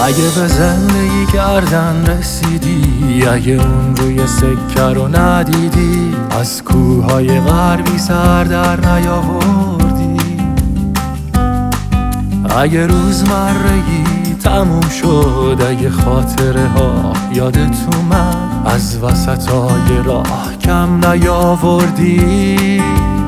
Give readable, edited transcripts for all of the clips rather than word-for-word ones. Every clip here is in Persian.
اگه به زندگی کردن رسیدی، اگه اون روی سکه رو ندیدی، از کوههای غربی سر در نیاوردی، اگه روزمرگی تموم شد، اگه خاطره ها یادت اومد، از وسطای راه کم نیاوردی،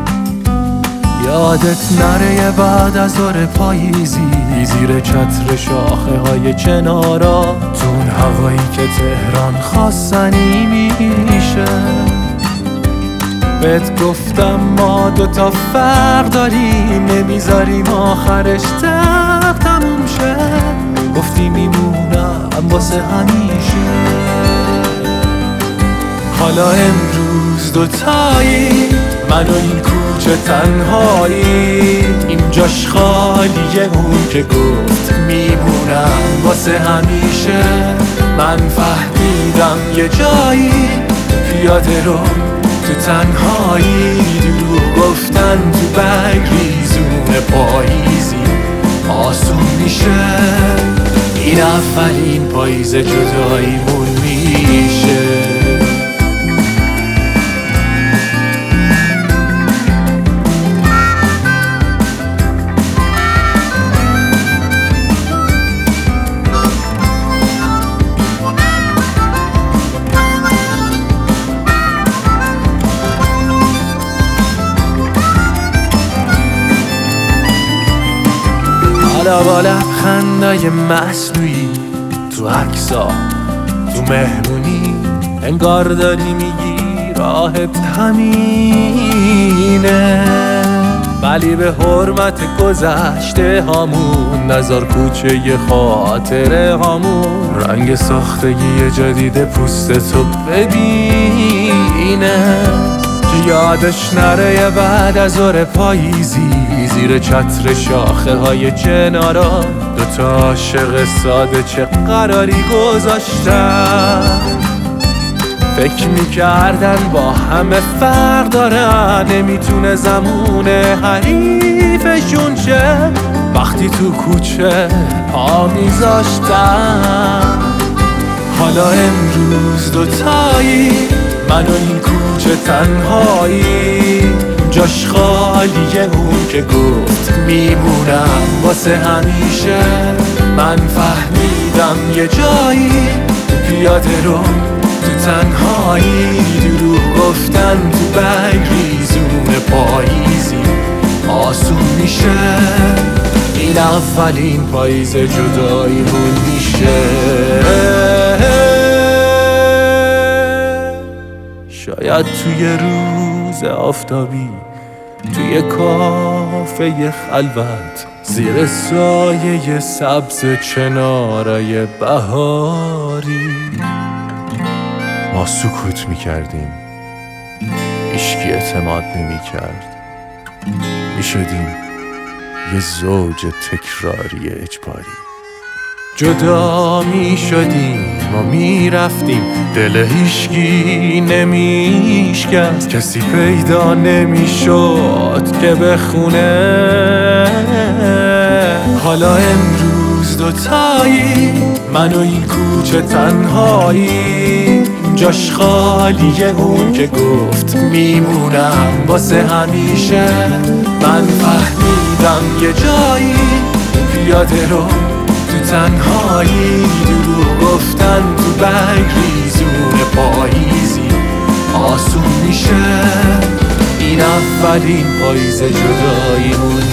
یادت نره بعد از ظهر پاییزی زیر چتر شاخه های چنارا، تون هوایی که تهران خواستنی میشه. بهت گفتم ما دوتا فرق داریم، نمیذاریم آخرش تموم شه، گفتی میمونم واسه همیشه. حالا امروز دوتایی، من و این کوچه تنهایی، این جاش خالیه، اون که گفت میمونم واسه همیشه. من فهمیدم یه جایی پیاده رو تو تنهایی، دروغ گفتن تو بگریزون پاییزی آسون میشه. این اولین پاییز جداییمون میشه. حالا با لبخندای مصنوعی تو عکسا، تو مهمونی، انگار داری میگی راحت همینه، ولی به حرمت گذشته هامون نذار کوچه ی خاطره هامون رنگ ساختگی جدید پوستتو ببینه، که یادش نره بعد از ظهر پاییزی زیر چتر شاخه های چنارا، دوتا عاشق ساده چه قراری گذاشتن، فکر میکردن با همه فرق دارن، نمیتونه زمون حریفشون شه، وقتی تو کوچه پا میذاشتن. حالا امروز دوتایی، من و این کوچه تنهایی، جاش خالیه، اون که گفت میمونم واسه همیشه. من فهمیدم یه جایی پیاده رو تو تنهایی، دروغ گفتن تو بگریزون پاییزی آسون میشه. این اولین پاییز جداییمون میشه. شاید توی روز آفتابی، توی کافه خلوت، زیر سایه سبز چنارای بهاری، ما سکوت میکردیم، هیچکی اعتماد نمیکرد، میشدیم یه زوج تکراری اجباری. جدا می شدیم و می رفتیم، دل هیچکی نمیشکست، کسی پیدا نمی شد که بخونه. حالا امروز دوتایی، من و این کوچه تنهایی، جاش خالیه، اون که گفت میمونم واسه همیشه. من فهمیدم یه جایی پیاده رو تو تنهایی، دروغ گفتن تو بگریزون پاییزی آسون میشه. این اولین پاییز جداییمون